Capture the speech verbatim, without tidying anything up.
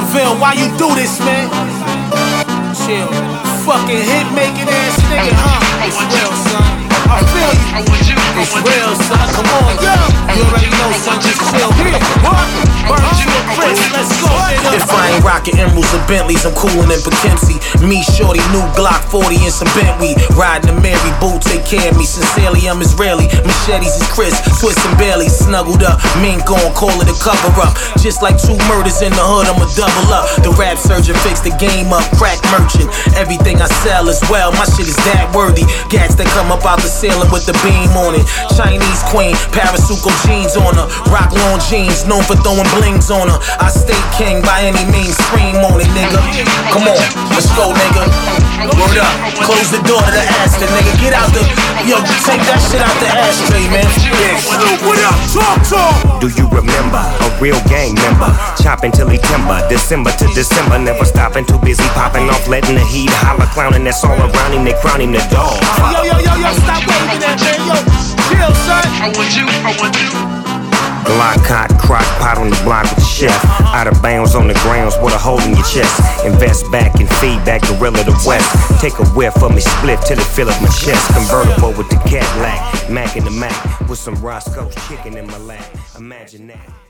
Ville, why you do this, man? Chill. Fucking hit making ass nigga, huh? It's real, son. I feel you. It's real, son. Come on, yo. You already know, son. Just chill. Here, what? Burn you a Chris. Let's go, nigga. If I ain't rocking emeralds or Bentleys, I'm coolin' in Poughkeepsie. Me, shorty, new Glock forty and some Bentley. Riding a Mary, boo, take care of me. Sincerely, I'm Israeli. Machetes is Chris, Twist and Bailey. Snuggled up, mink on, call it a cover up. Just like two murders in the hood, I'ma double up. The rap surgeon fixed the game up, crack merchant. Everything I sell as well, my shit is that worthy. Gats that come up out the ceiling with the beam on it. Chinese queen, Parasuco jeans on her. Rock long jeans, known for throwing blings on her. I stay king by any means, scream on it, nigga. Come on, let's go, nigga. Word up, close the door to the Aston, nigga. Get out the, yo, take that shit out the ashtray, man. Yeah, Snoop, what up? Talk, talk. Do you remember a real gang member? Chopping till he timber, December to December, never stopping, too busy popping off, letting the heat holler, clowning that's all around him, they crown him the dog. Yo, yo, yo, yo, stop waving that, man, yo. Chill, son. I want you, I want you. Glock hot, crock pot on the block with the chef. Out of bounds on the grounds with a hole in your chest. Invest back and feedback, gorilla the west. Take a whiff of me, split till it fill up my chest. Convertible with the Cadillac, Mac in the Mac with some Roscoe's chicken in my lap. Imagine that.